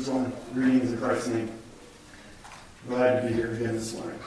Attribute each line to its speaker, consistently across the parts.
Speaker 1: join greetings in Christ's name. Glad to be here again this morning.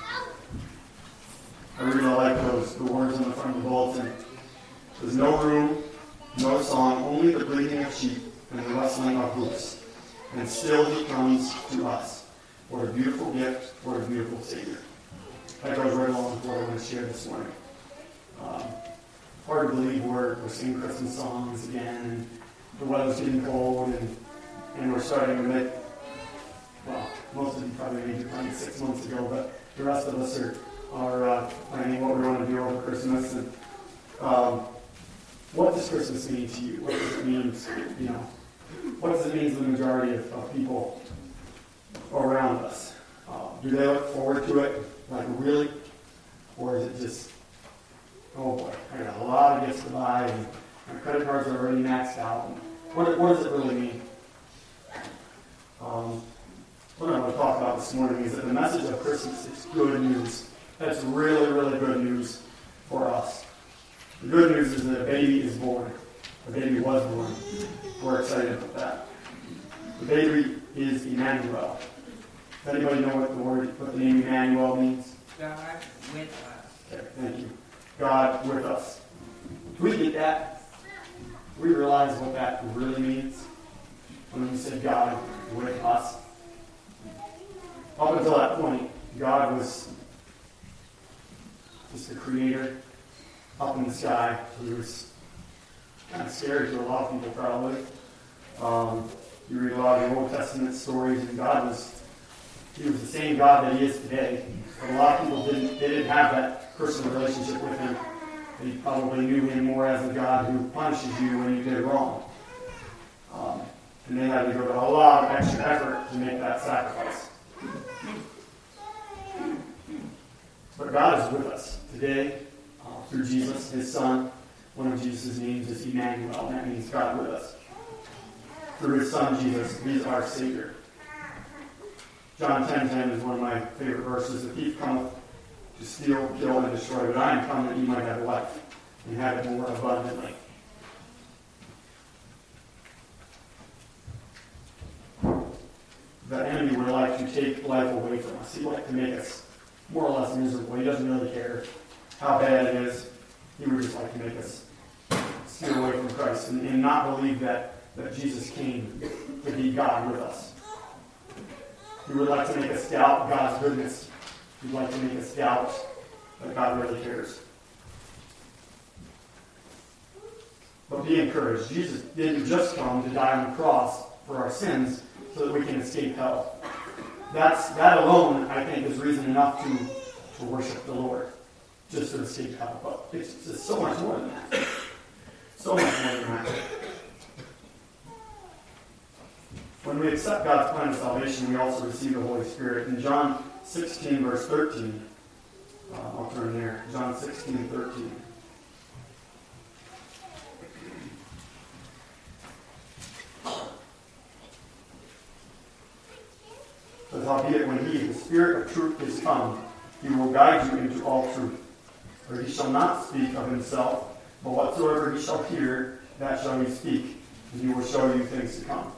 Speaker 1: I really like the words on the front of the bulletin. There's no room, no song, only the bleating of sheep and the rustling of hoofs. And still he comes to us. What a beautiful gift, what a beautiful Savior. That goes right along with what I want to share this morning. Hard to believe we're singing Christmas songs again, and the weather's getting cold, and we're starting to make, well, most of you probably made your plan 6 months ago, but the rest of us are planning what we want to do over Christmas. And what does Christmas mean to you? What does it mean, what does it mean to the majority of people around us? Do they look forward to it, like really? Or is it just, oh boy, I got a lot of gifts to buy, and my credit cards are already maxed out. And what does it really mean? What I want to talk about this morning is that the message of Christmas is good news. That's really, really good news for us. The good news is that a baby is born. A baby was born. We're excited about that. The baby is Emmanuel. Does anybody know what the name Emmanuel means?
Speaker 2: God with us.
Speaker 1: Okay, thank you. God with us. Do we get that? Do we realize what that really means when we say God with us? Up until that point, God was just the creator up in the sky. He was kind of scary to a lot of people, probably. You read a lot of the Old Testament stories, and He was the same God that He is today. But a lot of people didn't have that personal relationship with Him. They probably knew Him more as a God who punishes you when you did wrong. And they had to go to a lot of extra effort to make that sacrifice. But God is with us today through Jesus, His Son. One of Jesus' names is Emmanuel, and that means God with us. Through His Son, Jesus, He's our Savior. John 10:10 is one of my favorite verses. The thief cometh to steal, kill, and destroy, but I am come that you might have life, and have it more abundantly. The enemy would like to take life away from us. He'd like to make us more or less miserable. He doesn't really care how bad it is. He would just like to make us steer away from Christ and not believe that Jesus came to be God with us. He would like to make us doubt God's goodness. He'd like to make us doubt that God really cares. But be encouraged. Jesus didn't just come to die on the cross for our sins so that we can escape hell. That alone, I think, is reason enough to worship the Lord, just to escape hell. But it's so much more than that. So much more than that. When we accept God's plan of salvation, we also receive the Holy Spirit. In John 16, verse 13, I'll turn there. John 16, 13. But howbeit, when He, the Spirit of truth, is come, He will guide you into all truth. For He shall not speak of Himself, but whatsoever He shall hear, that shall He speak, and He will show you things to come.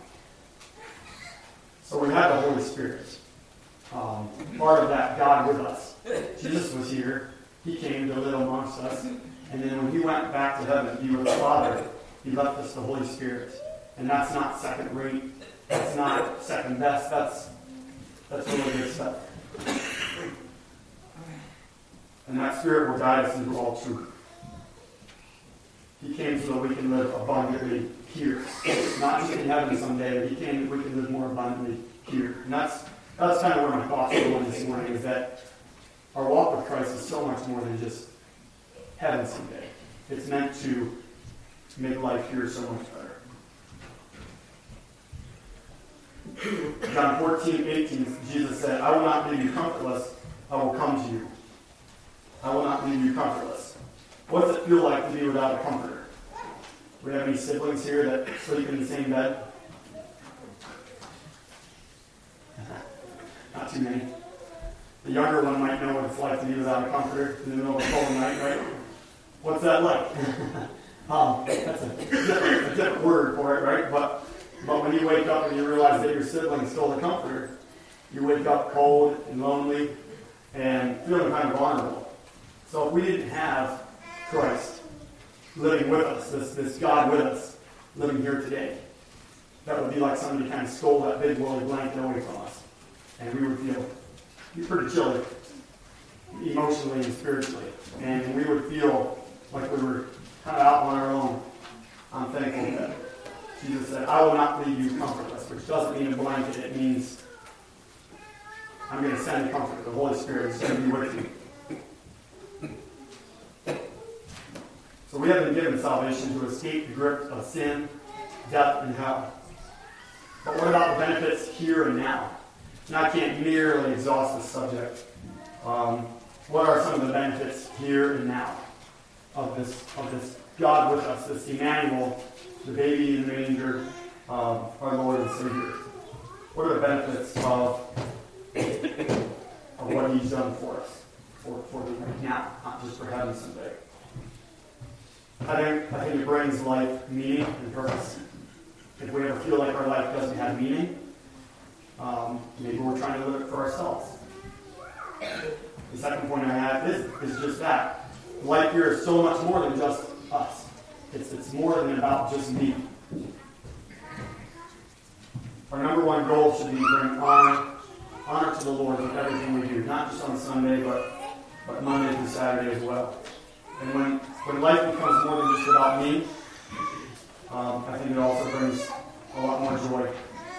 Speaker 1: So we have the Holy Spirit. Part of that, God with us. Jesus was here. He came to live amongst us. And then when He went back to heaven, He was the Father. He left us the Holy Spirit. And that's not second rate. That's not second best. That's really good stuff. And that Spirit will guide us into all truth. He came so that we can live abundantly here. Not just in heaven someday, but He came that we can live more abundantly here. And that's kind of where my thoughts are going this morning, is that our walk with Christ is so much more than just heaven someday. It's meant to make life here so much better. John 14:18, Jesus said, I will not leave you comfortless, I will come to you. I will not leave you comfortless. What does it feel like to be without a comforter? Do we have any siblings here that sleep in the same bed? Not too many. The younger one might know what it's like to be without a comforter in the middle of a cold night, right? What's that like? That's a different word for it, right? But but when you wake up and you realize that your sibling stole the comforter, you wake up cold and lonely and feeling kind of vulnerable. So if we didn't have Christ living with us, this God with us, living here today, that would be like somebody kind of stole that big woolly blanket away from us. And we would be pretty chilly, emotionally and spiritually. And we would feel like we were kind of out on our own. I'm thankful that Jesus said, I will not leave you comfortless, which doesn't mean a blanket. It means I'm going to send the comfort. The Holy Spirit is going to be with you. So we have been given salvation to escape the grip of sin, death, and hell. But what about the benefits here and now? And I can't merely exhaust this subject. What are some of the benefits here and now of this God with us, this Emmanuel, the baby in the manger, our Lord and Savior? What are the benefits of what He's done for us, for the now, not just for heaven someday? I think it brings life meaning and purpose. If we ever feel like our life doesn't have meaning, maybe we're trying to live it for ourselves. The second point I have is just that. Life here is so much more than just us. It's more than about just me. Our number one goal should be to bring honor to the Lord with everything we do, not just on Sunday, but Monday through Saturday as well. And when life becomes more than just about me, I think it also brings a lot more joy.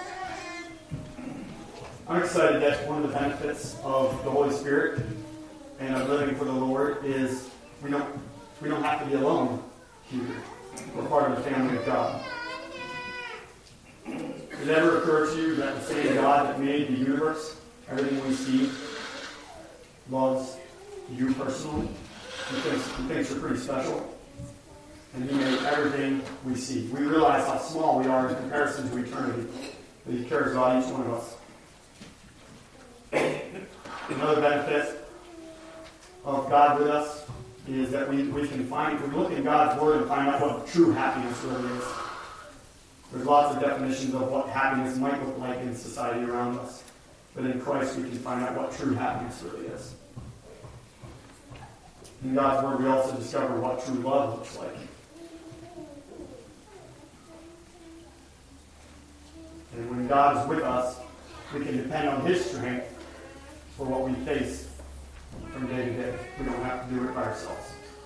Speaker 1: I'm excited that one of the benefits of the Holy Spirit and of living for the Lord is we don't have to be alone here. We're part of the family of God. Did it ever occur to you that the same God that made the universe, everything we see, loves you personally? He thinks you're pretty special. And He made everything we see. We realize how small we are in comparison to eternity. But He cares about each one of us. Another benefit of God with us is that we can look in God's Word and find out what true happiness really is. There's lots of definitions of what happiness might look like in society around us. But in Christ we can find out what true happiness really is. In God's Word we also discover what true love looks like. And when God is with us, we can depend on His strength for what we face from day to day. We don't have to do it by ourselves.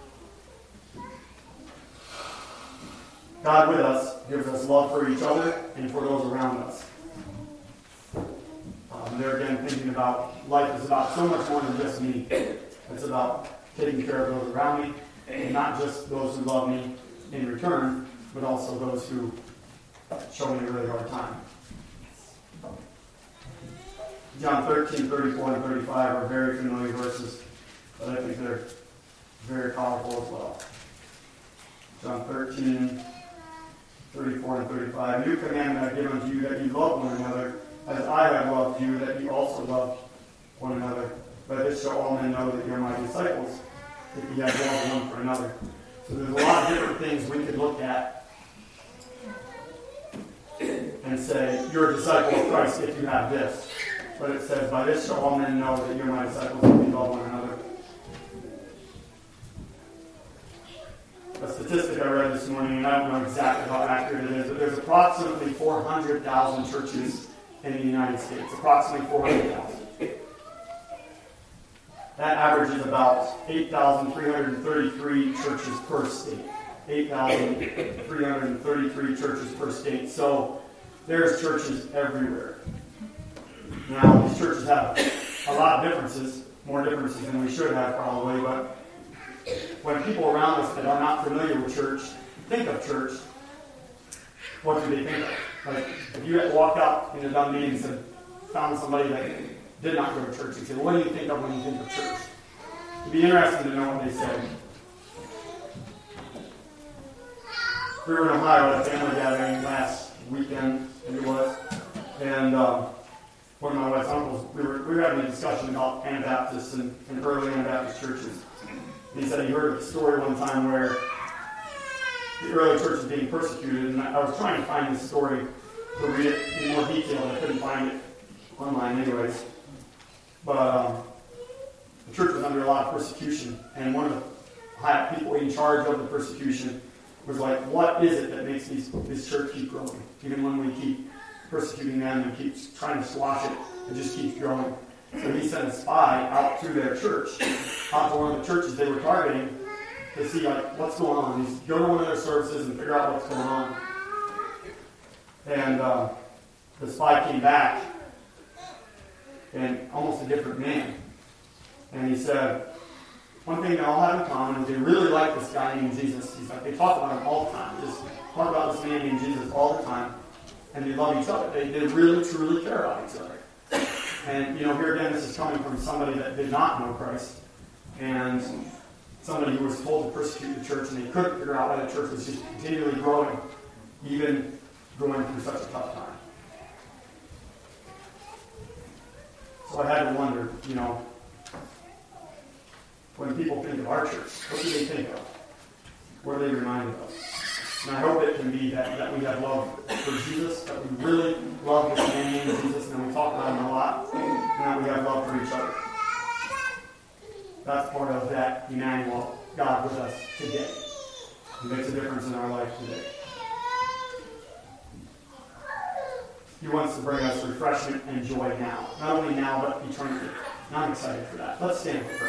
Speaker 1: God with us gives us love for each other and for those around us. There again, thinking about life is about so much more than just me. It's about taking care of those around me, and not just those who love me in return, but also those who show me a really hard time. John 13, 34, and 35 are very familiar verses, but I think they're very powerful as well. John 13, 34, and 35. New commandment I give unto you, that you love one another, as I have loved you, that you also love one another. By this shall all men know that you are my disciples, if you have love one for another. So there's a lot of different things we could look at and say, you're a disciple of Christ if you have this. But it says, by this shall all men know that you're my disciples if you love one another. A statistic I read this morning, and I don't know exactly how accurate it is, but there's approximately 400,000 churches in the United States. Approximately 400,000. That averages about 8,333 churches per state. 8,333 churches per state. So there's churches everywhere. Now, these churches have a lot of differences, more differences than we should have probably, but when people around us that are not familiar with church think of church, what do they think of? Like, if you had walked out in a dumb meeting and found somebody that did not go to church, you'd say, well, what do you think of when you think of church? It'd be interesting to know what they said. We were in Ohio at a family gathering last weekend, I think it was, and one of my wife's uncles, we were having a discussion about Anabaptists and early Anabaptist churches. And he said he heard a story one time where the early church was being persecuted, and I was trying to find this story, to read it in more detail, and I couldn't find it online anyways. But the church was under a lot of persecution, and one of the high people in charge of the persecution was like, what is it that makes this church keep growing? Even when we keep persecuting them and keep trying to squash it, it just keeps growing. So he sent a spy out to their church, out to one of the churches they were targeting, to see like what's going on. He's go to one of their services and figure out what's going on. And the spy came back, and almost a different man. And he said, one thing they all have in common is they really like this guy named Jesus. He's like, they talk about him all the time. Just talk about this man named Jesus all the time. And they love each other. They really, truly care about each other. And, here again, this is coming from somebody that did not know Christ. And somebody who was told to persecute the church, and they couldn't figure out why the church was just continually growing, even going through such a tough time. So I had to wonder, when people think of our church, what do they think of? What are they reminded of? And I hope it can be that we have love for Jesus, that we really love this man named Jesus, and we talk about him a lot, and that we have love for each other. That's part of that Emmanuel, God with us today. He makes a difference in our life today. He wants to bring us refreshment and joy now. Not only now, but eternity. And I'm excited for that. Let's stand for prayer.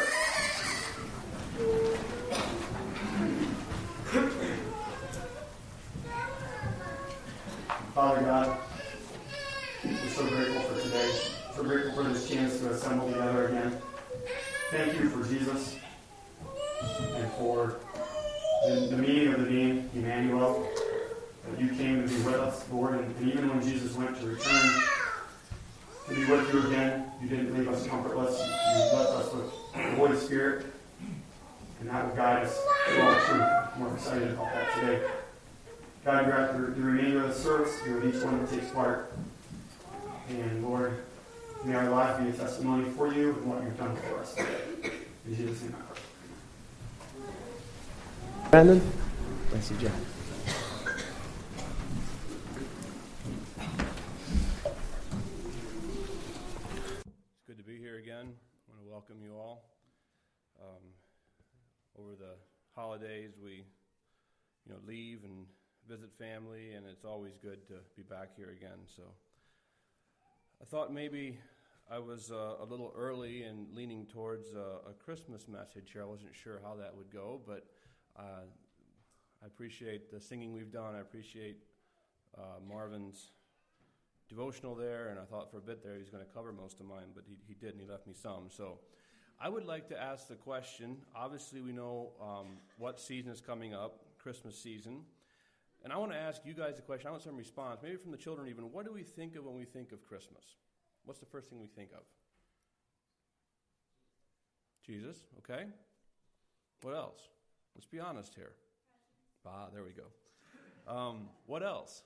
Speaker 1: Father God, we're so grateful for today. So grateful for this chance to assemble together again. Thank you for Jesus and for the meaning of the name Emmanuel, that you came to be with us, Lord. And even when Jesus went to return to be with you again, you didn't leave us comfortless. You blessed us with the Holy Spirit, and that will guide us to all truth. We're excited about that today. God, grant the remainder of the service, be with each one that takes part. And Lord, may our lives be a testimony for you and what you've done for us today. In Jesus' name I pray.
Speaker 3: Brandon? Bless you, John.
Speaker 4: It's good to be here again. I want to welcome you all. Over the holidays, we leave and visit family, and it's always good to be back here again. So I thought maybe I was a little early and leaning towards a Christmas message here. I wasn't sure how that would go, but I appreciate the singing we've done. I appreciate Marvin's devotional there, and I thought for a bit there he was going to cover most of mine, but he did, and he left me some. So I would like to ask the question. Obviously, we know what season is coming up, Christmas season. And I want to ask you guys a question. I want some response, maybe from the children even. What do we think of when we think of Christmas? What's the first thing we think of? Jesus, okay. What else? Let's be honest here. There we go. What else?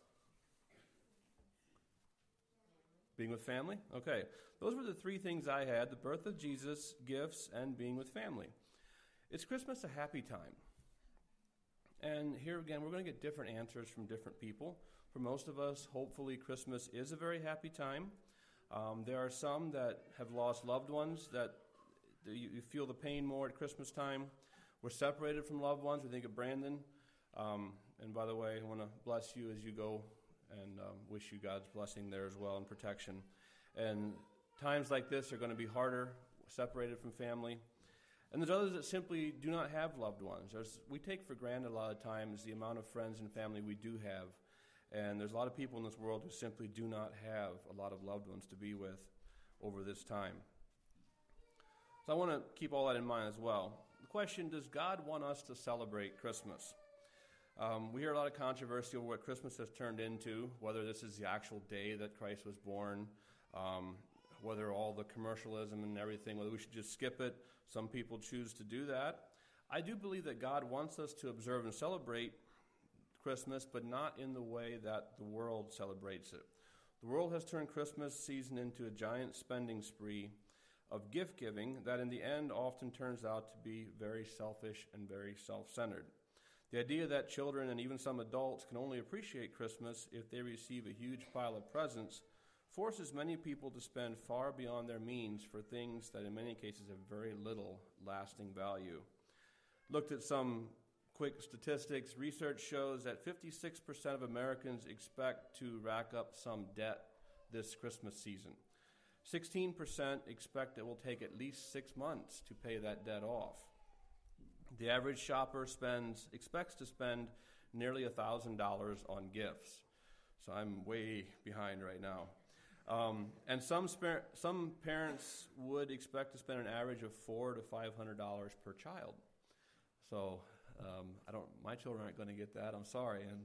Speaker 4: Being with family? Okay. Those were the three things I had: the birth of Jesus, gifts, and being with family. Is Christmas a happy time? And here again, we're going to get different answers from different people. For most of us, hopefully, Christmas is a very happy time. There are some that have lost loved ones, that you feel the pain more at Christmas time. We're separated from loved ones. We think of Brandon. And by the way, I want to bless you as you go, and wish you God's blessing there as well and protection. And times like this are going to be harder, separated from family. And there's others that simply do not have loved ones. We take for granted a lot of times the amount of friends and family we do have. And there's a lot of people in this world who simply do not have a lot of loved ones to be with over this time. So I want to keep all that in mind as well. The question, does God want us to celebrate Christmas? We hear a lot of controversy over what Christmas has turned into, whether this is the actual day that Christ was born, whether all the commercialism and everything, whether we should just skip it. Some people choose to do that. I do believe that God wants us to observe and celebrate Christmas, but not in the way that the world celebrates it. The world has turned Christmas season into a giant spending spree of gift-giving that in the end often turns out to be very selfish and very self-centered. The idea that children and even some adults can only appreciate Christmas if they receive a huge pile of presents forces many people to spend far beyond their means for things that in many cases have very little lasting value. Looked at some quick statistics. Research shows that 56% of Americans expect to rack up some debt this Christmas season. 16% expect it will take at least 6 months to pay that debt off. The average shopper expects to spend nearly $1,000 on gifts. So I'm way behind right now. And some parents would expect to spend an average of $400 to $500 per child. So my children aren't going to get that. I'm sorry, and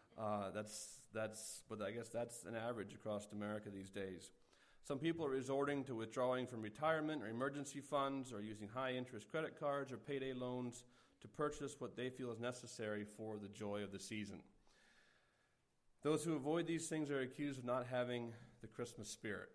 Speaker 4: but I guess that's an average across America these days. Some people are resorting to withdrawing from retirement or emergency funds, or using high-interest credit cards or payday loans to purchase what they feel is necessary for the joy of the season. Those who avoid these things are accused of not having the Christmas spirit.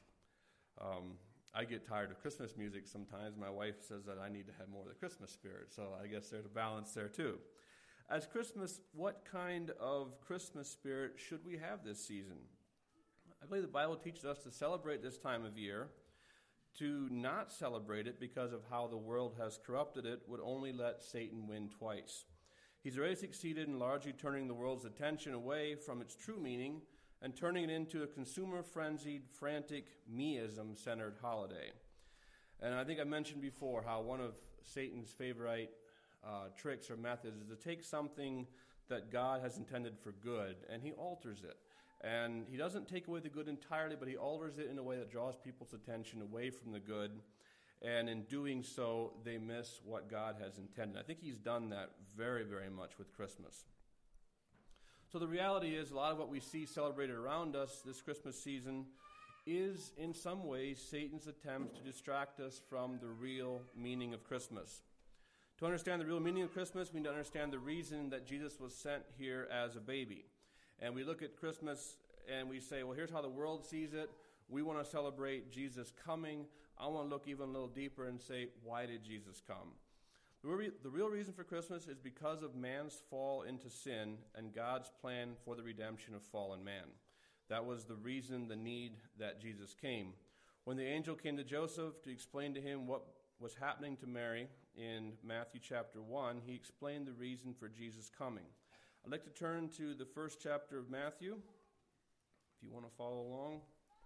Speaker 4: I get tired of Christmas music sometimes. My wife says that I need to have more of the Christmas spirit, so I guess there's a balance there too. As Christmas, what kind of Christmas spirit should we have this season? I believe the Bible teaches us to celebrate this time of year. To not celebrate it because of how the world has corrupted it would only let Satan win twice. He's already succeeded in largely turning the world's attention away from its true meaning and turning it into a consumer-frenzied, frantic, me-ism-centered holiday. And I think I mentioned before how one of Satan's favorite tricks or methods is to take something that God has intended for good, and he alters it. And he doesn't take away the good entirely, but he alters it in a way that draws people's attention away from the good. And in doing so, they miss what God has intended. I think he's done that very, very much with Christmas. So the reality is, a lot of what we see celebrated around us this Christmas season is, in some ways, Satan's attempt to distract us from the real meaning of Christmas. To understand the real meaning of Christmas, we need to understand the reason that Jesus was sent here as a baby. And we look at Christmas and we say, well, here's how the world sees it. We want to celebrate Jesus coming. I want to look even a little deeper and say, why did Jesus come? The real reason for Christmas is because of man's fall into sin and God's plan for the redemption of fallen man. That was the reason, the need that Jesus came. When the angel came to Joseph to explain to him what was happening to Mary in Matthew chapter 1, he explained the reason for Jesus coming. I'd like to turn to the first chapter of Matthew, if you want to follow along.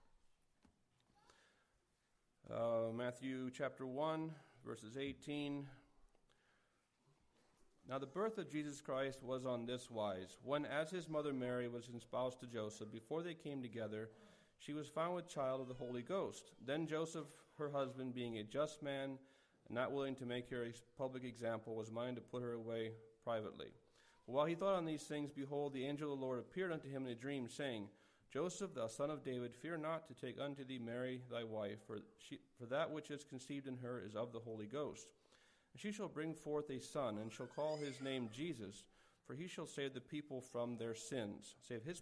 Speaker 4: Matthew chapter 1, verses 18. Now the birth of Jesus Christ was on this wise. When, as his mother Mary was espoused to Joseph, before they came together, she was found with child of the Holy Ghost. Then Joseph, her husband, being a just man, and not willing to make her a public example, was minded to put her away privately. But while he thought on these things, behold, the angel of the Lord appeared unto him in a dream, saying, Joseph, thou son of David, fear not to take unto thee Mary thy wife, for that which is conceived in her is of the Holy Ghost. And she shall bring forth a son, and shall call his name Jesus, for he shall save his people from their sins.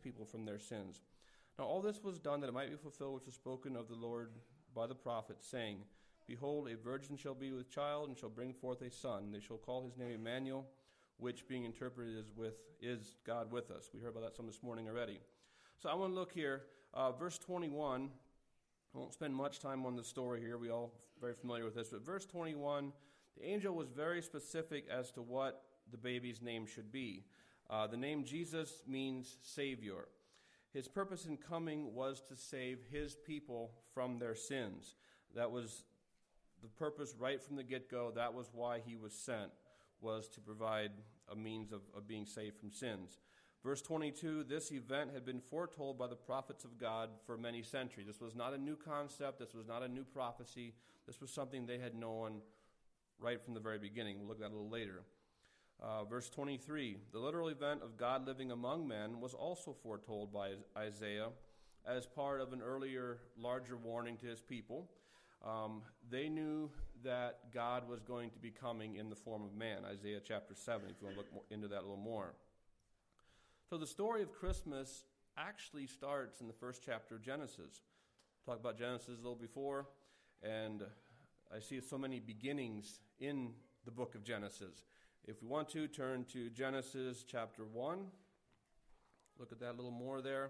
Speaker 4: Now all this was done that it might be fulfilled which was spoken of the Lord by the prophet, saying, Behold, a virgin shall be with child, and shall bring forth a son. And they shall call his name Emmanuel, which being interpreted is God with us. We heard about that some this morning already. So I want to look here, verse 21. I won't spend much time on the story here. We're all very familiar with this. But verse 21, the angel was very specific as to what the baby's name should be. The name Jesus means Savior. His purpose in coming was to save his people from their sins. That was the purpose right from the get-go. That was why he was sent, was to provide a means of being saved from sins. Verse 22, this event had been foretold by the prophets of God for many centuries. This was not a new concept. This was not a new prophecy. This was something they had known right from the very beginning. We'll look at that a little later. Verse 23, the literal event of God living among men was also foretold by Isaiah as part of an earlier, larger warning to his people. They knew that God was going to be coming in the form of man, Isaiah chapter 7, if you want to look into that a little more. So the story of Christmas actually starts in the first chapter of Genesis. We'll talk about Genesis a little before, and I see so many beginnings in the book of Genesis. If we want to, turn to Genesis chapter 1. Look at that a little more there.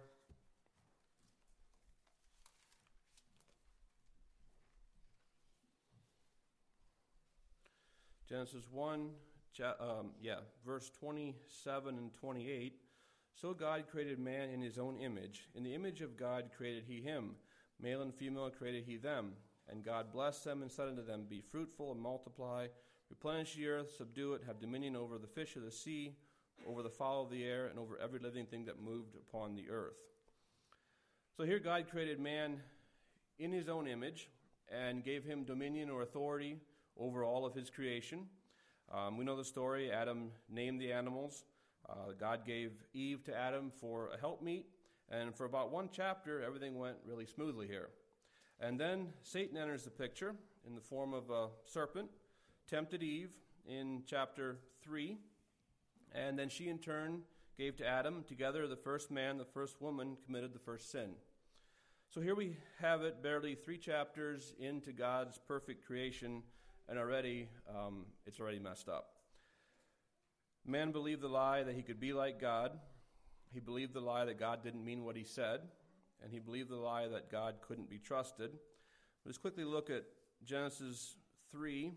Speaker 4: Genesis 1, verse 27 and 28. So God created man in his own image. In the image of God created he him. Male and female created he them. And God blessed them and said unto them, Be fruitful and multiply, replenish the earth, subdue it, have dominion over the fish of the sea, over the fowl of the air, and over every living thing that moved upon the earth. So here God created man in his own image and gave him dominion or authority over all of his creation. We know the story. Adam named the animals. God gave Eve to Adam for a helpmeet, and for about one chapter, everything went really smoothly here. And then Satan enters the picture in the form of a serpent, tempted Eve in chapter 3, and then she in turn gave to Adam. Together, the first man, the first woman, committed the first sin. So here we have it, barely 3 chapters into God's perfect creation, and already it's already messed up. Man believed the lie that he could be like God. He believed the lie that God didn't mean what he said. And he believed the lie that God couldn't be trusted. Let's quickly look at Genesis 3.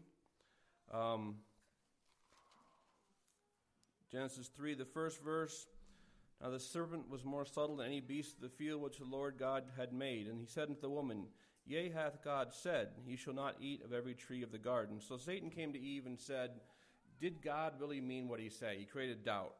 Speaker 4: Genesis 3, the first verse. Now the serpent was more subtle than any beast of the field which the Lord God had made. And he said unto the woman, Yea, hath God said, Ye shall not eat of every tree of the garden. So Satan came to Eve and said, Did God really mean what he said? He created doubt.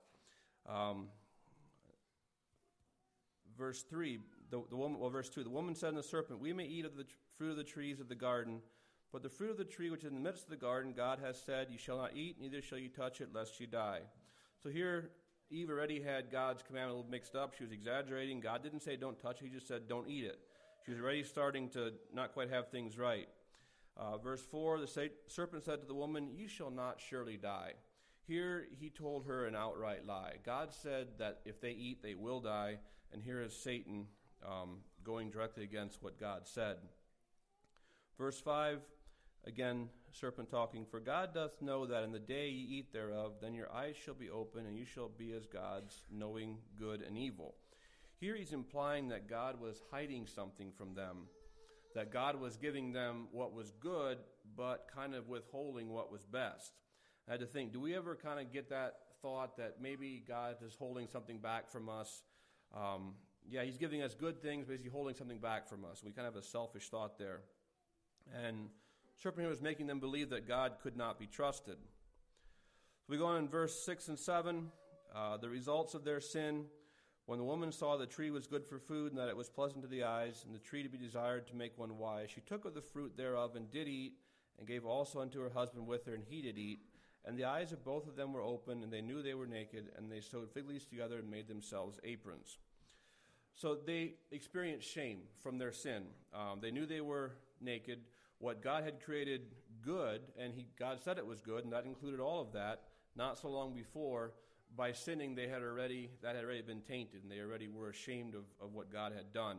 Speaker 4: Verse 3, verse 2, the woman said unto the serpent, We may eat of the fruit of the trees of the garden, but the fruit of the tree which is in the midst of the garden, God has said, Ye shall not eat, neither shall ye touch it, lest ye die. So here, Eve already had God's commandment a little mixed up. She was exaggerating. God didn't say don't touch it. He just said don't eat it. She was already starting to not quite have things right. Verse 4, the serpent said to the woman, Ye shall not surely die. Here he told her an outright lie. God said that if they eat, they will die. And here is Satan going directly against what God said. Verse 5, again, serpent talking, For God doth know that in the day ye eat thereof, then your eyes shall be open, and you shall be as gods, knowing good and evil. Here he's implying that God was hiding something from them, that God was giving them what was good, but kind of withholding what was best. I had to think, do we ever kind of get that thought that maybe God is holding something back from us? He's giving us good things, but he's holding something back from us. We kind of have a selfish thought there. And serpent here was making them believe that God could not be trusted. So we go on in verse 6 and 7, the results of their sin. When the woman saw the tree was good for food, and that it was pleasant to the eyes, and the tree to be desired to make one wise, she took of the fruit thereof, and did eat, and gave also unto her husband with her, and he did eat. And the eyes of both of them were open, and they knew they were naked, and they sewed fig leaves together and made themselves aprons. So they experienced shame from their sin. They knew they were naked. What God had created good, and God said it was good, and that included all of that, not so long before, by sinning, that had already been tainted, and they already were ashamed of what God had done.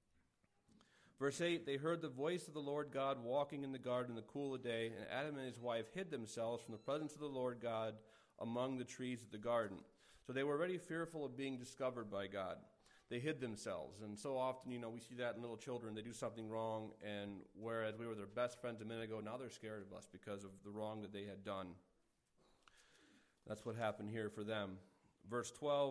Speaker 4: Verse 8, they heard the voice of the Lord God walking in the garden in the cool of the day, and Adam and his wife hid themselves from the presence of the Lord God among the trees of the garden. So they were already fearful of being discovered by God. They hid themselves. And so often, we see that in little children. They do something wrong, and whereas we were their best friends a minute ago, now they're scared of us because of the wrong that they had done. That's what happened here for them. Verse 12,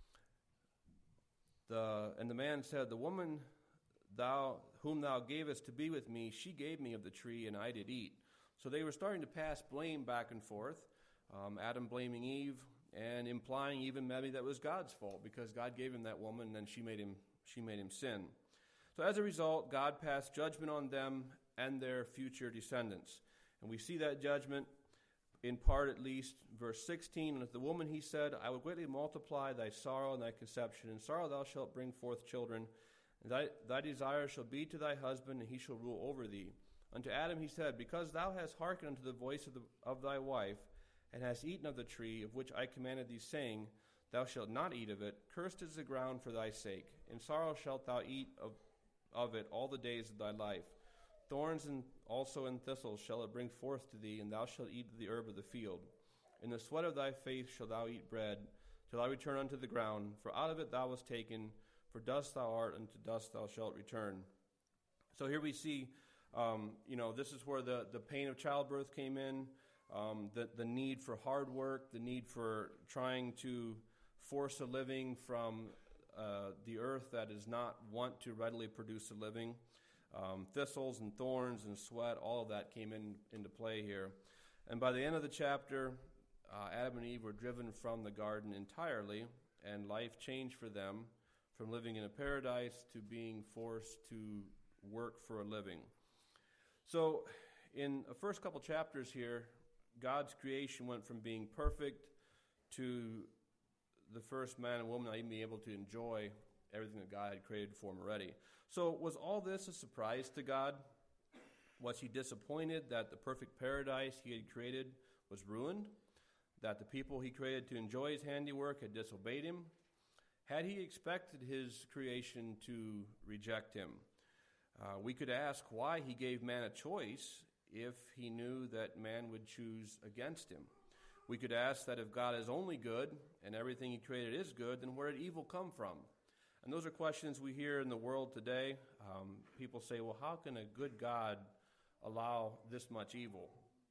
Speaker 4: and the man said, The woman whom thou gavest to be with me, she gave me of the tree, and I did eat. So they were starting to pass blame back and forth, Adam blaming Eve, and implying even maybe that was God's fault because God gave him that woman, and then she made him sin. So as a result, God passed judgment on them and their future descendants. And we see that judgment in part at least. Verse 16, and to the woman he said, I will greatly multiply thy sorrow and thy conception. In sorrow thou shalt bring forth children. And thy desire shall be to thy husband, and he shall rule over thee. Unto Adam he said, Because thou hast hearkened unto the voice of thy wife, and hast eaten of the tree of which I commanded thee, saying, Thou shalt not eat of it, cursed is the ground for thy sake. In sorrow shalt thou eat of it all the days of thy life. Thorns and also and thistles shall it bring forth to thee, and thou shalt eat of the herb of the field. In the sweat of thy face shalt thou eat bread, till I return unto the ground. For out of it thou wast taken, for dust thou art, and to dust thou shalt return. So here we see, this is where the pain of childbirth came in, the need for hard work, the need for trying to force a living from the earth that is not want to readily produce a living. Thistles and thorns and sweat, all of that came into play here. And by the end of the chapter, Adam and Eve were driven from the garden entirely, and life changed for them from living in a paradise to being forced to work for a living. So in the first couple chapters here, God's creation went from being perfect to the first man and woman not even being able to enjoy everything that God had created for them already. So was all this a surprise to God? Was he disappointed that the perfect paradise he had created was ruined? That the people he created to enjoy his handiwork had disobeyed him? Had he expected his creation to reject him? We could ask why he gave man a choice if he knew that man would choose against him. We could ask that if God is only good and everything he created is good, then where did evil come from? And those are questions we hear in the world today. People say, well, how can a good God allow this much evil?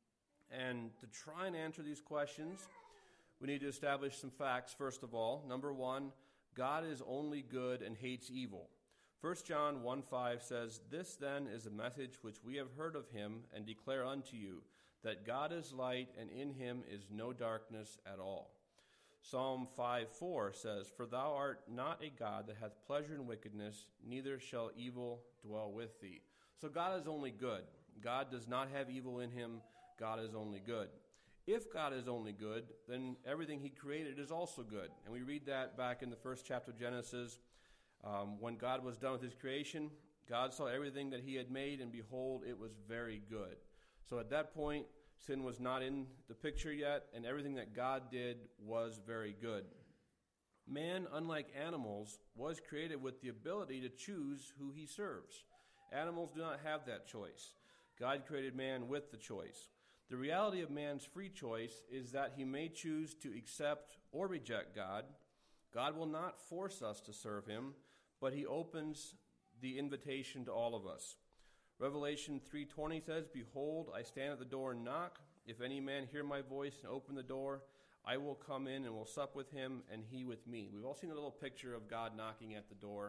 Speaker 4: And to try and answer these questions, we need to establish some facts, first of all. Number one, God is only good and hates evil. 1 John 1:5 says, "This then is a message which we have heard of him and declare unto you, that God is light and in him is no darkness at all." Psalm 5:4 says, "For thou art not a God that hath pleasure in wickedness, neither shall evil dwell with thee." So God is only good. God does not have evil in him. God is only good. If God is only good, then everything he created is also good. And we read that back in the first chapter of Genesis. When God was done with his creation, God saw everything that he had made, and behold, it was very good. So at that point, sin was not in the picture yet, and everything that God did was very good. Man, unlike animals, was created with the ability to choose who he serves. Animals do not have that choice. God created man with the choice. The reality of man's free choice is that he may choose to accept or reject God. God will not force us to serve him, but he opens the invitation to all of us. Revelation 3:20 says, "Behold, I stand at the door and knock. If any man hear my voice and open the door, I will come in and will sup with him and he with me." We've all seen a little picture of God knocking at the door.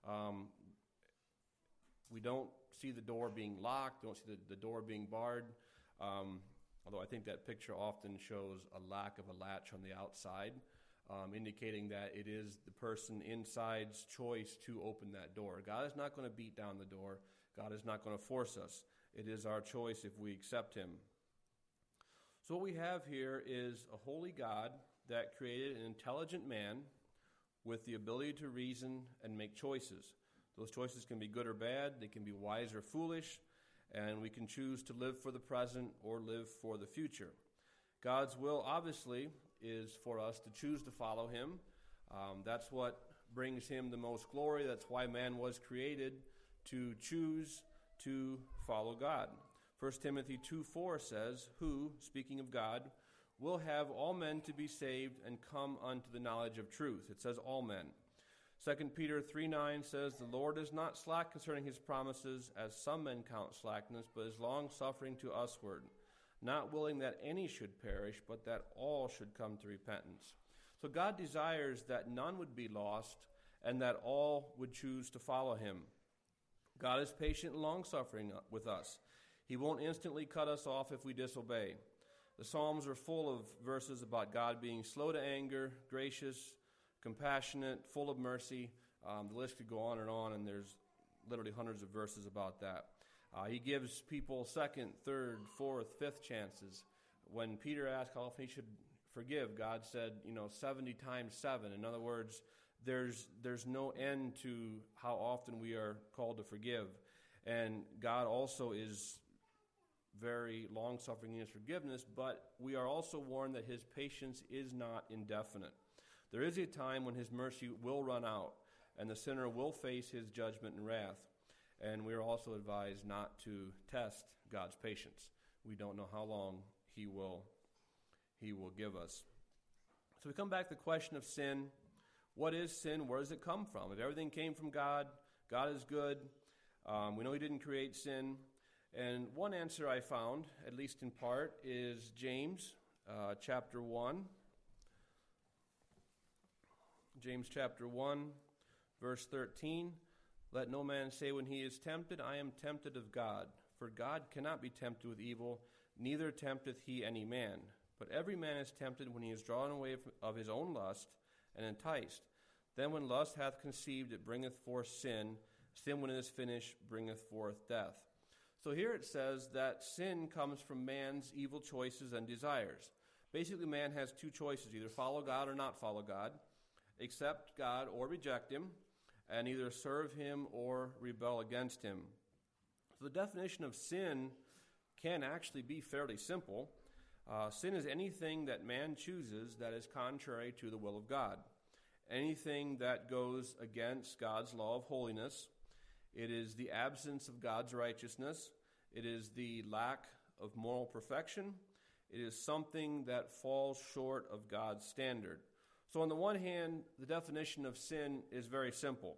Speaker 4: We don't see the door being locked, don't see the door being barred, although I think that picture often shows a lack of a latch on the outside, indicating that it is the person inside's choice to open that door. God is not going to beat down the door. God is not going to force us. It is our choice if we accept him. So what we have here is a holy God that created an intelligent man with the ability to reason and make choices. Those choices can be good or bad. They can be wise or foolish. And we can choose to live for the present or live for the future. God's will, obviously, is for us to choose to follow him. That's what brings him the most glory. That's why man was created, to choose to follow God. 1 Timothy 2:4 says, "Who, speaking of God, will have all men to be saved and come unto the knowledge of truth." It says all men. 2 Peter 3:9 says, "The Lord is not slack concerning his promises, as some men count slackness, but is long-suffering to usward, not willing that any should perish, but that all should come to repentance." So God desires that none would be lost and that all would choose to follow him. God is patient and long-suffering with us. He won't instantly cut us off if we disobey. The Psalms are full of verses about God being slow to anger, gracious, compassionate, full of mercy. The list could go on, and there's literally hundreds of verses about that. He gives people second, third, fourth, fifth chances. When Peter asked how often he should forgive, God said, 70 times 7. In other words, there's no end to how often we are called to forgive. And God also is very long-suffering in his forgiveness, but we are also warned that his patience is not indefinite. There is a time when his mercy will run out, and the sinner will face his judgment and wrath. And we are also advised not to test God's patience. We don't know how long he will he will give us. So we come back to the question of sin. What is sin? Where does it come from? If everything came from God, God is good. We know he didn't create sin. And one answer I found, at least in part, is James chapter 1. James chapter 1, verse 13. Let no man say when he is tempted, I am tempted of God. For God cannot be tempted with evil, neither tempteth he any man. But every man is tempted when he is drawn away of his own lust and enticed. Then when lust hath conceived, it bringeth forth sin. Sin, when it is finished, bringeth forth death. So here it says that sin comes from man's evil choices and desires. Basically, man has two choices, either follow God or not follow God, accept God or reject him, and either serve him or rebel against him. So the definition of sin can actually be fairly simple. Sin is anything that man chooses that is contrary to the will of God. Anything that goes against God's law of holiness. It is the absence of God's righteousness. It is the lack of moral perfection. It is something that falls short of God's standard. So on the one hand, the definition of sin is very simple.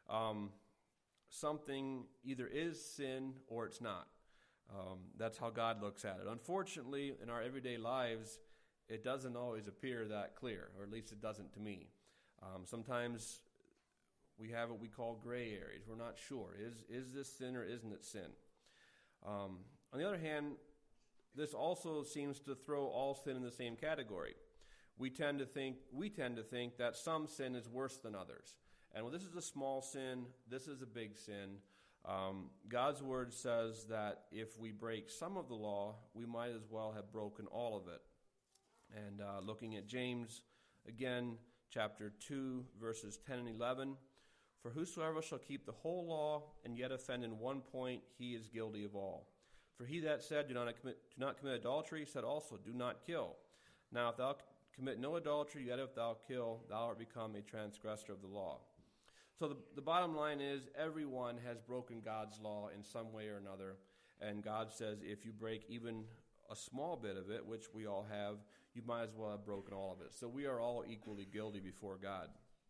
Speaker 4: Something either is sin or it's not. That's how God looks at it. Unfortunately, in our everyday lives, it doesn't always appear that clear, or at least it doesn't to me. Sometimes we have what we call gray areas. We're not sure. Is this sin or isn't it sin? On the other hand, this also seems to throw all sin in the same category. We tend to think that some sin is worse than others. And this is a small sin, this is a big sin. God's word says that if we break some of the law, we might as well have broken all of it. And looking at James, again, chapter 2, verses 10 and 11, for whosoever shall keep the whole law and yet offend in one point, he is guilty of all. For he that said, do not commit adultery, said also, do not kill. Now if thou commit no adultery, yet if thou kill, thou art become a transgressor of the law. So the bottom line is everyone has broken God's law in some way or another. And God says if you break even a small bit of it, which we all have, you might as well have broken all of it. So we are all equally guilty before God.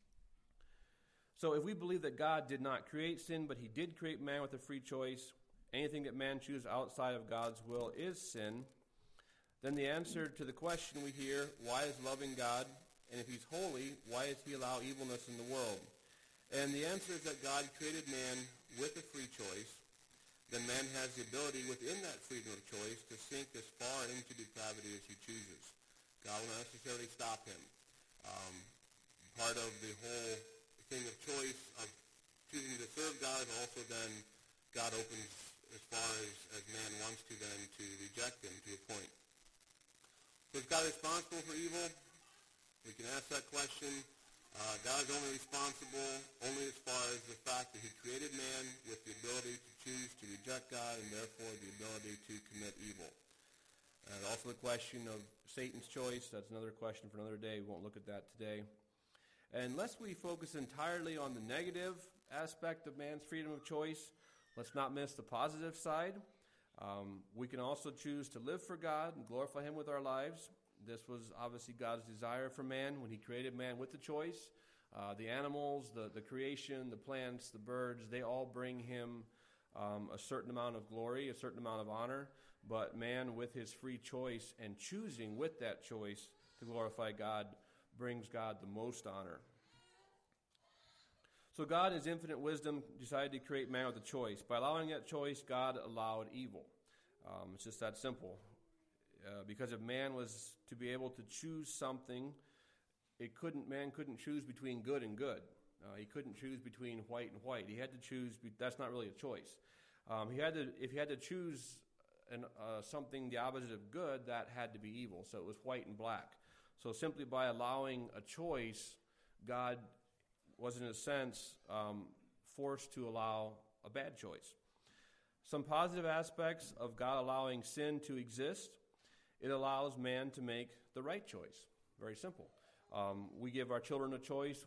Speaker 4: So if we believe that God did not create sin, but he did create man with a free choice, anything that man chooses outside of God's will is sin, then the answer to the question we hear, why is loving God? And if he's holy, why does he allow evilness in the world? And the answer is that God created man with a free choice. Then man has the ability within that freedom of choice to sink as far into depravity as he chooses. God will not necessarily stop him. Part of the whole thing of choice of choosing to serve God is also then God opens as far as man wants to then to reject him to a point. So is God responsible for evil? We can ask that question. God is only responsible only as far as the fact that he created man with the ability to choose to reject God and therefore the ability to commit evil. And also the question of Satan's choice, that's another question for another day. We won't look at that today. And lest we focus entirely on the negative aspect of man's freedom of choice, let's not miss the positive side. We can also choose to live for God and glorify him with our lives. This was obviously God's desire for man when he created man with the choice. The animals, the creation, the plants, the birds, they all bring him a certain amount of glory, a certain amount of honor. But man, with his free choice and choosing with that choice to glorify God, brings God the most honor. So God, in his infinite wisdom, decided to create man with a choice. By allowing that choice, God allowed evil. It's just that simple. Because if man was to be able to choose something, man couldn't choose between good and good. He couldn't choose between white and white. He had to choose. That's not really a choice. If he had to choose something the opposite of good, that had to be evil. So it was white and black. So simply by allowing a choice, God was in a sense forced to allow a bad choice. Some positive aspects of God allowing sin to exist. It allows man to make the right choice. Very simple. We give our children a choice.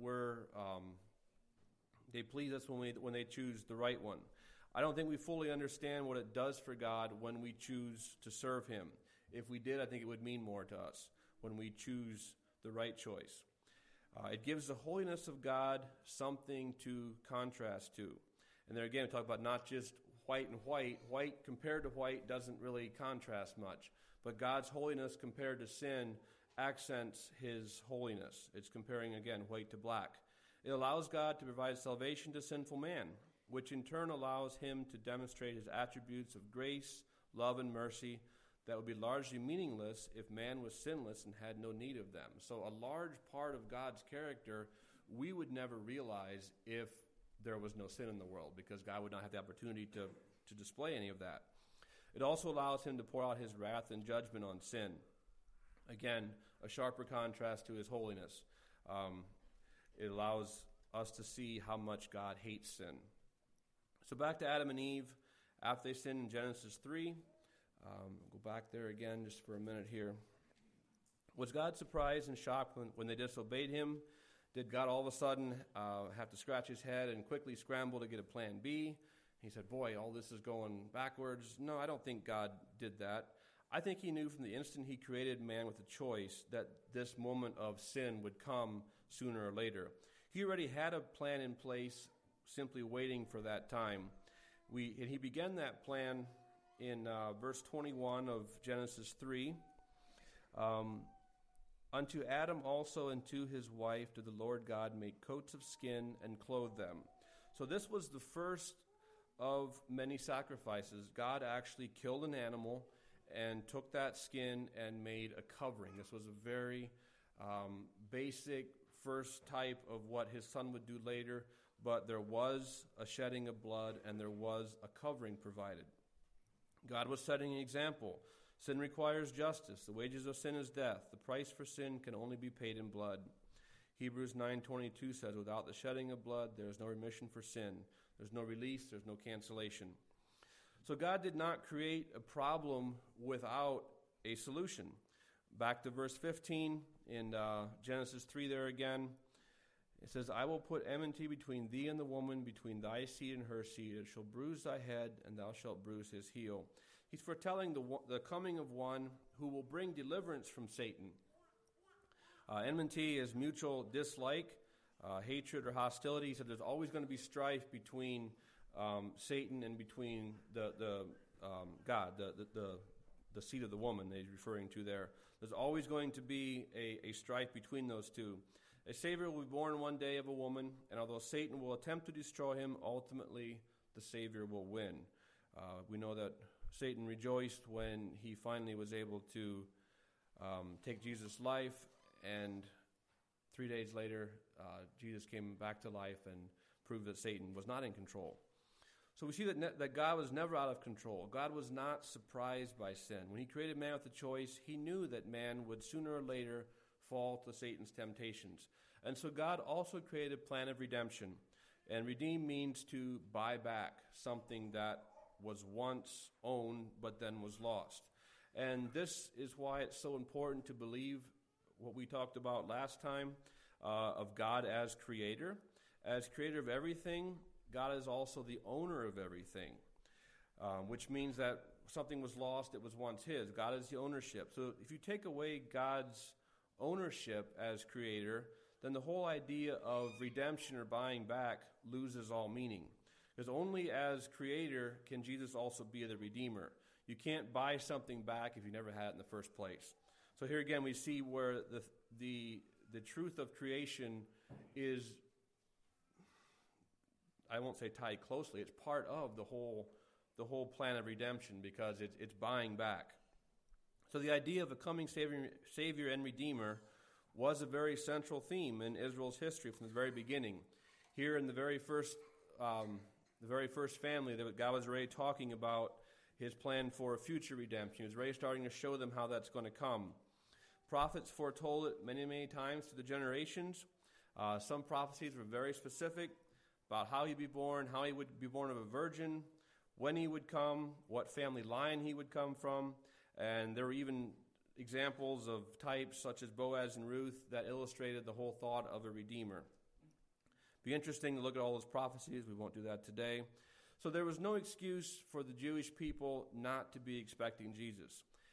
Speaker 4: They please us when they choose the right one. I don't think we fully understand what it does for God when we choose to serve him. if we did, I think it would mean more to us when we choose the right choice. It gives the holiness of God something to contrast to. And there again, we talk about not just white and white. White compared to white doesn't really contrast much. But God's holiness compared to sin accents his holiness. It's comparing, again, white to black. It allows God to provide salvation to sinful man, which in turn allows him to demonstrate his attributes of grace, love, and mercy that would be largely meaningless if man was sinless and had no need of them. So a large part of God's character we would never realize if there was no sin in the world, because God would not have the opportunity to display any of that. It also allows him to pour out his wrath and judgment on sin. Again, a sharper contrast to his holiness. It allows us to see how much God hates sin. So back to Adam and Eve after they sinned in Genesis 3. Go back there again just for a minute here. Was God surprised and shocked when they disobeyed him? Did God all of a sudden have to scratch his head and quickly scramble to get a plan B? He said, boy, all this is going backwards. No, I don't think God did that. I think he knew from the instant he created man with a choice that this moment of sin would come sooner or later. He already had a plan in place, simply waiting for that time. And he began that plan in verse 21 of Genesis 3. Unto Adam also and to his wife did the Lord God make coats of skin and clothe them. So this was the first of many sacrifices. God actually killed an animal and took that skin and made a covering. This was a very basic first type of what his son would do later, but there was a shedding of blood and there was a covering provided. God was setting an example. Sin requires justice. The wages of sin is death. The price for sin can only be paid in blood. Hebrews 9:22 says, without the shedding of blood, there is no remission for sin. There's no release. There's no cancellation. So God did not create a problem without a solution. Back to verse 15 in Genesis 3 there again. It says, I will put enmity between thee and the woman, between thy seed and her seed. It shall bruise thy head, and thou shalt bruise his heel. He's foretelling the coming of one who will bring deliverance from Satan. Enmity is mutual dislike, hatred, or hostility. He said there's always going to be strife between Satan and between God, the seed of the woman that he's referring to there. There's always going to be a strife between those two. A Savior will be born one day of a woman, and although Satan will attempt to destroy him, ultimately the Savior will win. We know that Satan rejoiced when he finally was able to take Jesus' life, and 3 days later, Jesus came back to life and proved that Satan was not in control. So we see that God was never out of control. God was not surprised by sin. When he created man with a choice, he knew that man would sooner or later fall to Satan's temptations. And so God also created a plan of redemption. And redeem means to buy back something that was once owned but then was lost. And this is why it's so important to believe what we talked about last time of God as creator. As creator of everything, God is also the owner of everything, which means that something was lost, it was once his. God is the ownership. So if you take away God's ownership as creator, then the whole idea of redemption or buying back loses all meaning. Because only as creator can Jesus also be the redeemer. You can't buy something back if you never had it in the first place. So here again we see where the truth of creation is, I won't say tied closely, it's part of the whole plan of redemption, because it's buying back. So the idea of a coming Savior and Redeemer was a very central theme in Israel's history from the very beginning. Here in the very first family, that God was already talking about his plan for a future redemption. He was already starting to show them how that's going to come. Prophets foretold it many, many times to the generations. Some prophecies were very specific about how he'd be born, how he would be born of a virgin, when he would come, what family line he would come from. And there were even examples of types such as Boaz and Ruth that illustrated the whole thought of a redeemer. Be interesting to look at all those prophecies. We won't do that today. So there was no excuse for the Jewish people not to be expecting Jesus.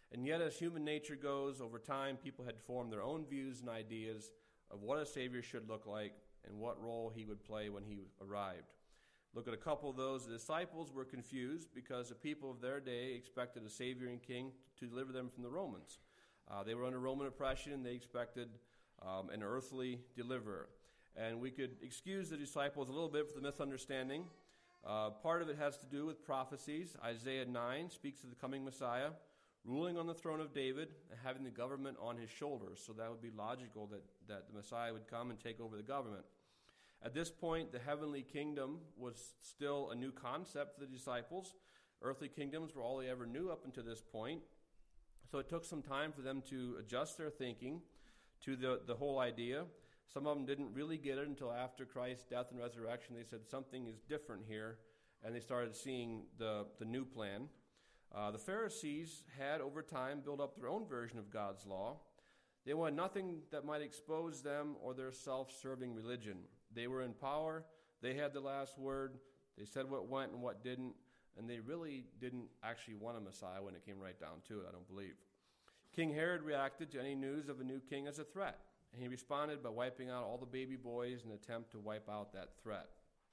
Speaker 4: And yet, as human nature goes, over time, people had formed their own views and ideas of what a Savior should look like and what role he would play when he arrived. Look at a couple of those. The disciples were confused because the people of their day expected a Savior and King to deliver them from the Romans. They were under Roman oppression, and they expected an earthly deliverer. And we could excuse the disciples a little bit for the misunderstanding. Part of it has to do with prophecies. Isaiah 9 speaks of the coming Messiah, ruling on the throne of David and having the government on his shoulders. So that would be logical that the Messiah would come and take over the government. At this point, the heavenly kingdom was still a new concept for the disciples. Earthly kingdoms were all they ever knew up until this point. So it took some time for them to adjust their thinking to the whole idea. Some of them didn't really get it until after Christ's death and resurrection. They said something is different here, and they started seeing the new plan. The Pharisees had, over time, built up their own version of God's law. They wanted nothing that might expose them or their self-serving religion. They were in power. They had the last word. They said what went and what didn't, and they really didn't actually want a Messiah when it came right down to it, I don't believe. King Herod reacted to any news of a new king as a threat, and he responded by wiping out all the baby boys in an attempt to wipe out that threat.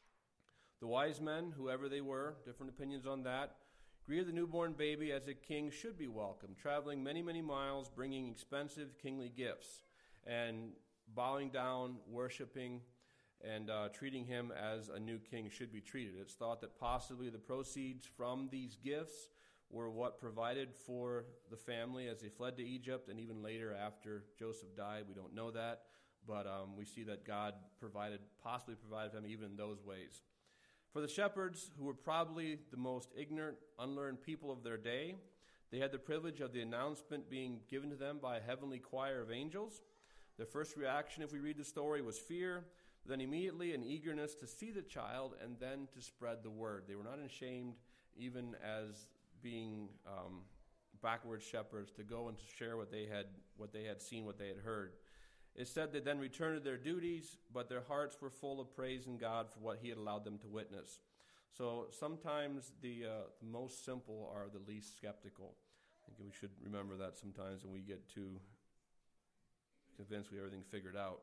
Speaker 4: The wise men, whoever they were, different opinions on that, greeted the newborn baby as a king should be welcomed, traveling many, many miles, bringing expensive kingly gifts, and bowing down, worshiping, and treating him as a new king should be treated. It's thought that possibly the proceeds from these gifts were what provided for the family as they fled to Egypt, and even later after Joseph died. We don't know that, but we see that God possibly provided for them even in those ways. For the shepherds, who were probably the most ignorant, unlearned people of their day, they had the privilege of the announcement being given to them by a heavenly choir of angels. Their first reaction, if we read the story, was fear, then immediately an eagerness to see the child and then to spread the word. They were not ashamed, even as being backward shepherds, to go and to share what they had seen, what they had heard. It said they then returned to their duties, but their hearts were full of praise in God for what he had allowed them to witness. So sometimes the most simple are the least skeptical. I think we should remember that sometimes when we get too convinced we have everything figured out.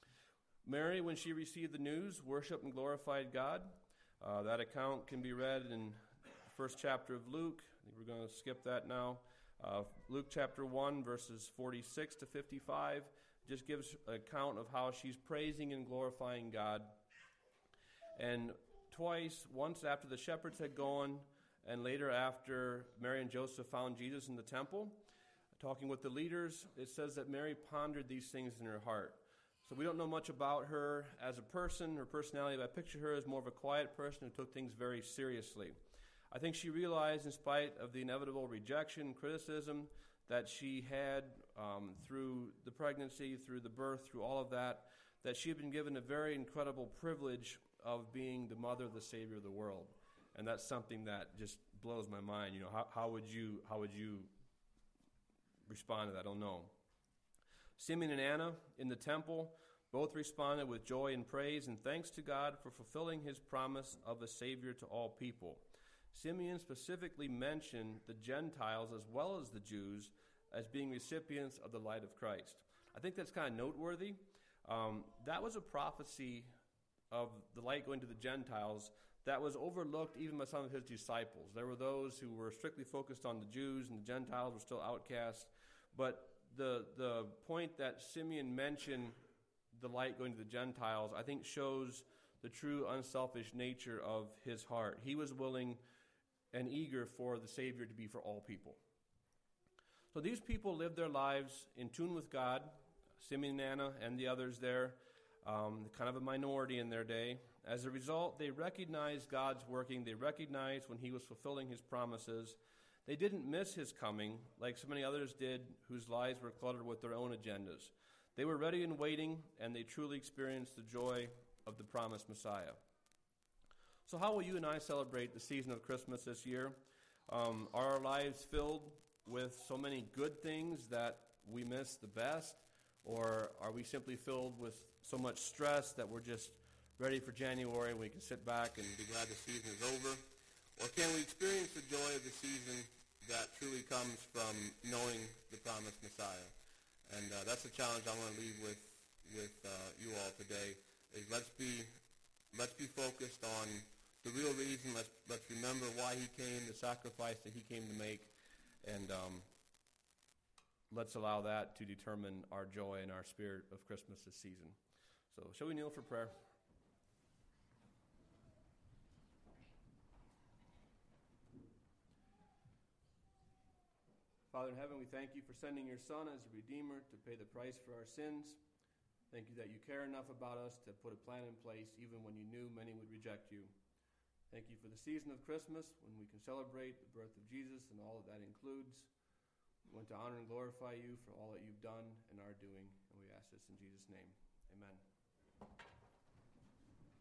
Speaker 4: Mary, when she received the news, worshiped and glorified God. That account can be read in the first chapter of Luke. I think we're going to skip that now. Luke chapter 1, verses 46 to 55, just gives an account of how she's praising and glorifying God. And twice, once after the shepherds had gone, and later after Mary and Joseph found Jesus in the temple, talking with the leaders, it says that Mary pondered these things in her heart. So we don't know much about her as a person, her personality, but I picture her as more of a quiet person who took things very seriously. I think she realized, in spite of the inevitable rejection and criticism that she had through the pregnancy, through the birth, through all of that she had been given a very incredible privilege of being the mother of the Savior of the world. And that's something that just blows my mind. You know, how would you respond to that? I don't know. Simeon and Anna in the temple both responded with joy and praise and thanks to God for fulfilling his promise of a Savior to all people. Simeon specifically mentioned the Gentiles as well as the Jews as being recipients of the light of Christ. I think that's kind of noteworthy. That was a prophecy of the light going to the Gentiles that was overlooked even by some of his disciples. There were those who were strictly focused on the Jews, and the Gentiles were still outcasts. But the point that Simeon mentioned the light going to the Gentiles, I think shows the true unselfish nature of his heart. He was willing and eager for the Savior to be for all people. So these people lived their lives in tune with God, Simeon and Anna and the others there, kind of a minority in their day. As a result, they recognized God's working. They recognized when he was fulfilling his promises. They didn't miss his coming like so many others did whose lives were cluttered with their own agendas. They were ready and waiting, and they truly experienced the joy of the promised Messiah. So how will you and I celebrate the season of Christmas this year? Are our lives filled with so many good things that we miss the best? Or are we simply filled with so much stress that we're just ready for January and we can sit back and be glad the season is over? Or can we experience the joy of the season that truly comes from knowing the promised Messiah. And that's the challenge I want to leave with you all today. Is let's be focused on the real reason. Let's remember why he came, the sacrifice that he came to make, and let's allow that to determine our joy and our spirit of Christmas this season. So, shall we kneel for prayer? Father in heaven, we thank you for sending your Son as a Redeemer to pay the price for our sins. Thank you that you care enough about us to put a plan in place even when you knew many would reject you. Thank you for the season of Christmas when we can celebrate the birth of Jesus and all that that includes. We want to honor and glorify you for all that you've done and are doing, and we ask this in Jesus' name. Amen.